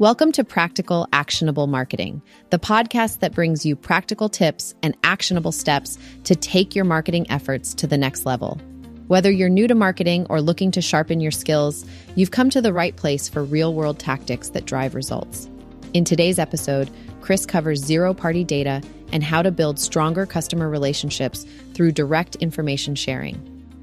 Welcome to Practical Actionable Marketing, the podcast that brings you practical tips and actionable steps to take your marketing efforts to the next level. Whether you're new to marketing or looking to sharpen your skills, you've come to the right place for real-world tactics that drive results. In today's episode, Chris covers zero-party data and how to build stronger customer relationships through direct information sharing.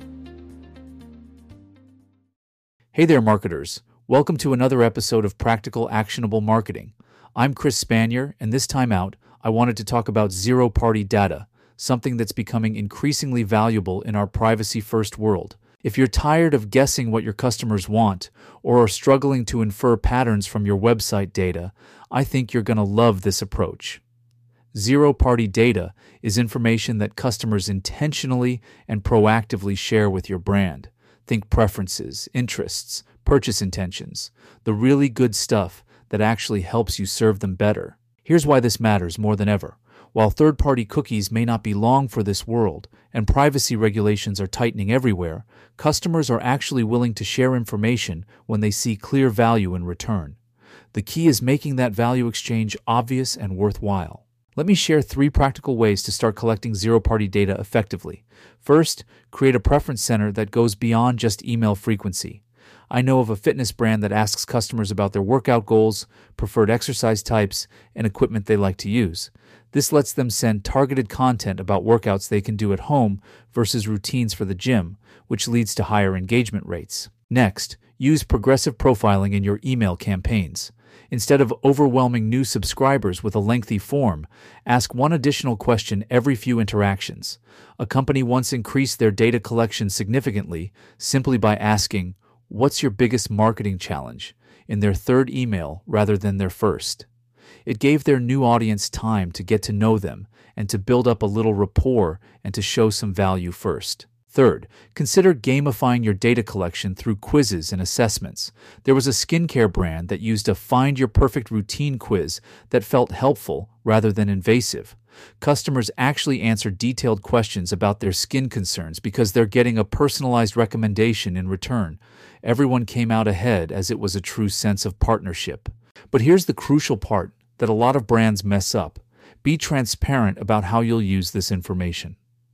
Hey there, marketers. Welcome to another episode of Practical Actionable Marketing. I'm Chris Spanier, and this time out, I wanted to talk about zero-party data, something that's becoming increasingly valuable in our privacy-first world. If you're tired of guessing what your customers want or are struggling to infer patterns from your website data, I think you're going to love this approach. Zero-party data is information that customers intentionally and proactively share with your brand. Think preferences, interests, purchase intentions, the really good stuff that actually helps you serve them better. Here's why this matters more than ever. While third-party cookies may not be long for this world, and privacy regulations are tightening everywhere, customers are actually willing to share information when they see clear value in return. The key is making that value exchange obvious and worthwhile. Let me share 3 practical ways to start collecting zero-party data effectively. First, create a preference center that goes beyond just email frequency. I know of a fitness brand that asks customers about their workout goals, preferred exercise types, and equipment they like to use. This lets them send targeted content about workouts they can do at home versus routines for the gym, which leads to higher engagement rates. Next, use progressive profiling in your email campaigns. Instead of overwhelming new subscribers with a lengthy form, ask one additional question every few interactions. A company once increased their data collection significantly simply by asking, "What's your biggest marketing challenge?" in their third email rather than their first. It gave their new audience time to get to know them and to build up a little rapport and to show some value first. Third, consider gamifying your data collection through quizzes and assessments. There was a skincare brand that used a Find Your Perfect Routine quiz that felt helpful rather than invasive. Customers actually answered detailed questions about their skin concerns because they're getting a personalized recommendation in return. Everyone came out ahead as it was a true sense of partnership. But here's the crucial part that a lot of brands mess up. Be transparent about how you'll use this information.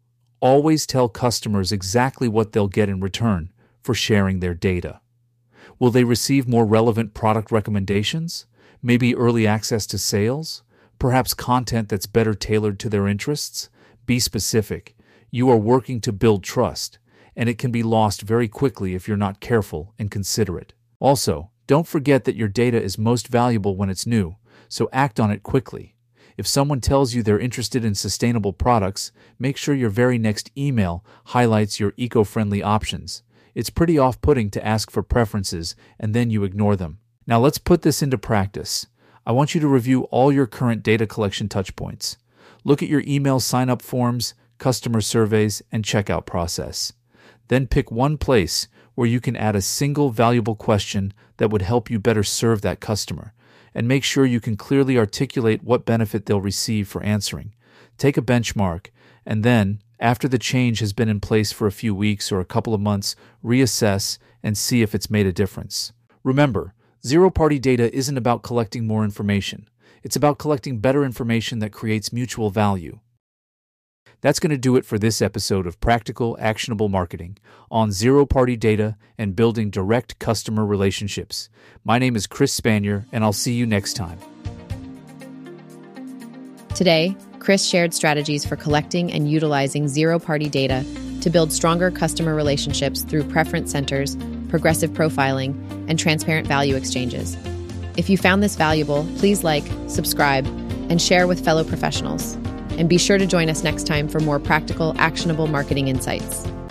Always tell customers exactly what they'll get in return for sharing their data. Will they receive more relevant product recommendations? Maybe early access to sales? Perhaps content that's better tailored to their interests? Be specific. You are working to build trust, and it can be lost very quickly if you're not careful and considerate. Also, don't forget that your data is most valuable when it's new, so act on it quickly. If someone tells you they're interested in sustainable products, make sure your very next email highlights your eco-friendly options. It's pretty off-putting to ask for preferences and then you ignore them. Now let's put this into practice. I want you to review all your current data collection touchpoints. Look at your email sign-up forms, customer surveys, and checkout process. Then pick one place where you can add a single valuable question that would help you better serve that customer. And make sure you can clearly articulate what benefit they'll receive for answering. Take a benchmark, and then, after the change has been in place for a few weeks or a couple of months, reassess and see if it's made a difference. Remember, zero-party data isn't about collecting more information. It's about collecting better information that creates mutual value. That's going to do it for this episode of Practical Actionable Marketing on zero-party data and building direct customer relationships. My name is Chris Spanier, and I'll see you next time. Today, Chris shared strategies for collecting and utilizing zero-party data to build stronger customer relationships through preference centers, progressive profiling, and transparent value exchanges. If you found this valuable, please like, subscribe, and share with fellow professionals. And be sure to join us next time for more practical, actionable marketing insights.